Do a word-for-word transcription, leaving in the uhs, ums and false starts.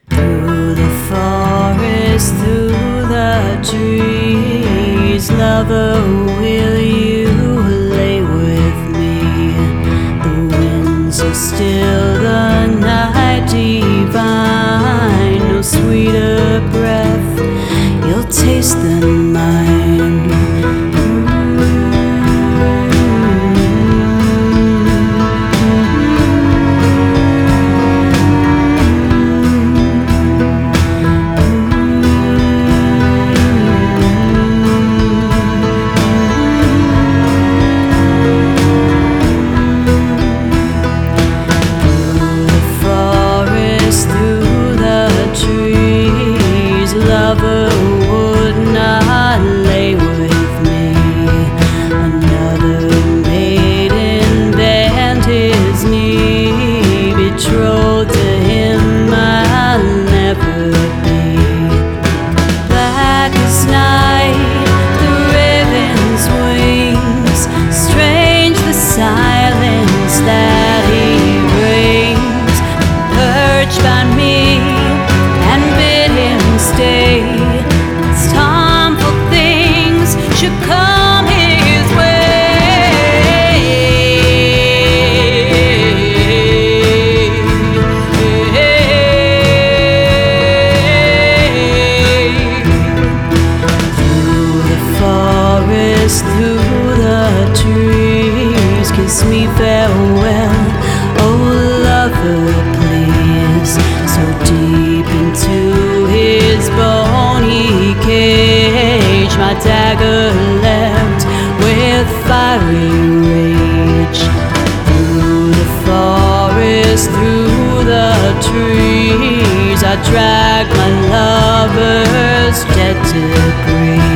Through the forest, through the trees, lover, will you lay with me? The winds are still, the night divine, no sweeter breath, you'll taste than mine. Lover would not lay with me. Another maiden bent his knee. Betrothed to him I'll never be. Black as night, the raven's wings. Strange the silence that he brings. Perched by me and bid him stay. It's time for things should come his way. Through the forest, through the trees, kiss me farewell, oh lover, please. So deep into his bony cage, my dagger left with fiery rage. Through the forest, through the trees, I drag my lover's dead debris.